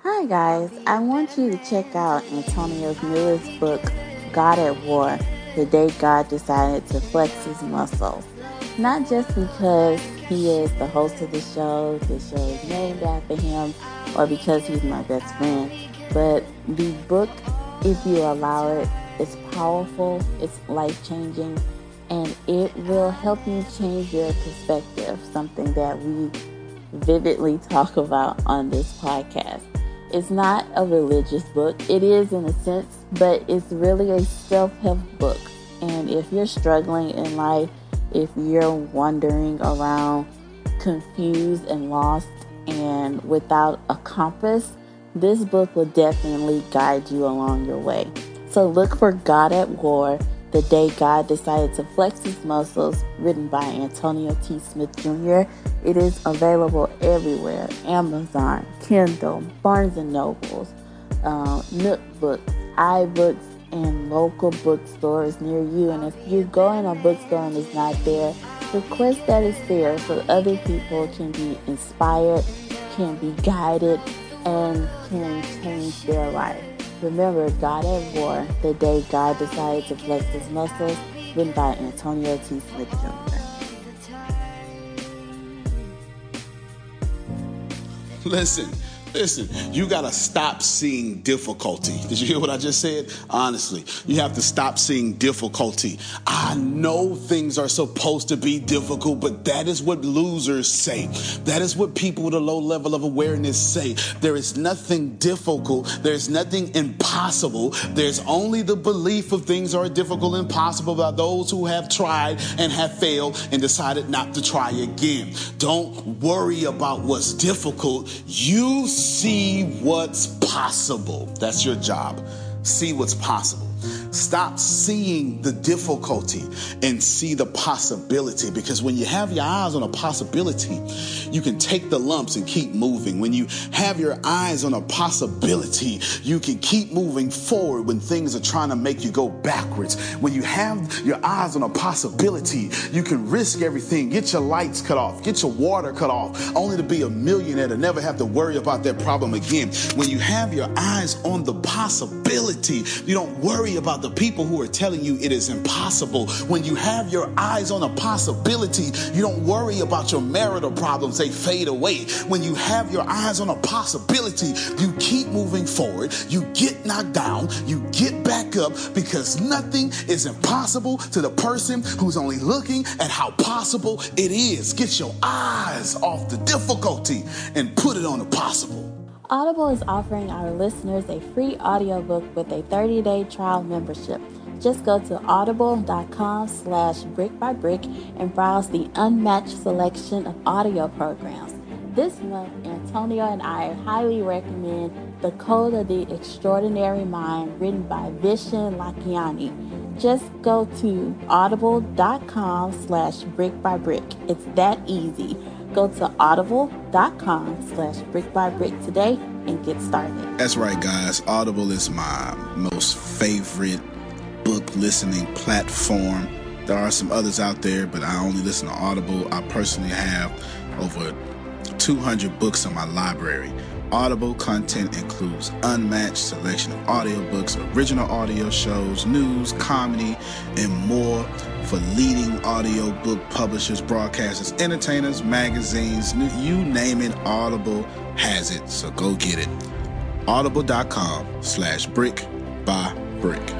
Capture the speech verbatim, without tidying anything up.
Hi guys, I want you to check out Antonio's newest book, God at War, The Day God Decided to Flex His Muscles. Not just because he is the host of the show, the show is named after him, or because he's my best friend, but the book, if you allow it, is powerful, it's life-changing, and it will help you change your perspective, something that we vividly talk about on this podcast. It's not a religious book. It is in a sense, but it's really a self-help book. And if you're struggling in life, if you're wandering around confused and lost and without a compass, this book will definitely guide you along your way. So look for God at War, The Day God Decided to Flex His Muscles, written by Antonio T. Smith Junior It is available everywhere: Amazon, Kindle, Barnes and Nobles, uh, Nook Books, iBooks, and local bookstores near you. And if you go in a bookstore and it's not there, request that it's there so other people can be inspired, can be guided, and can change their life. Remember, God at War, The Day God Decided to Flex His Muscles, written by Antonio T. Smith Junior Listen, listen, you got to stop seeing difficulty. Did you hear what I just said? Honestly, you have to stop seeing difficulty. I know things are supposed to be difficult, but that is what losers say. That is what people with a low level of awareness say. There is nothing difficult. There's nothing impossible. There's only the belief of things are difficult and impossible by those who have tried and have failed and decided not to try again. Don't worry about what's difficult. You see what's possible. That's your job. See what's possible. Stop seeing the difficulty and see the possibility, because when you have your eyes on a possibility, you can take the lumps and keep moving. When you have your eyes on a possibility, you can keep moving forward when things are trying to make you go backwards. When you have your eyes on a possibility, you can risk everything, get your lights cut off, get your water cut off, only to be a millionaire to never have to worry about that problem again. When you have your eyes on the possibility, you don't worry about the people who are telling you it is impossible. When you have your eyes on a possibility, you don't worry about your marital problems. They fade away. When you have your eyes on a possibility, you keep moving forward. You get knocked down. You get back up, because nothing is impossible to the person who's only looking at how possible it is. Get your eyes off the difficulty and put it on the possible. Audible is offering our listeners a free audiobook with a thirty-day trial membership. Just go to audible.com slash brick by brick and browse the unmatched selection of audio programs. This month, Antonio and I highly recommend The Code of the Extraordinary Mind, written by Vishen Lakhiani. Just go to audible.com slash brick by brick. It's that easy. Go to audible.com slash brick by brick today and get started. That's right, guys. Audible is my most favorite book listening platform. There are some others out there, but I only listen to Audible. I personally have over two hundred books in my library. Audible content includes unmatched selection of audiobooks, original audio shows, news, comedy, and more for leading audiobook publishers, broadcasters, entertainers, magazines, you name it, Audible has it. So go get it. Audible.com slash brick by brick.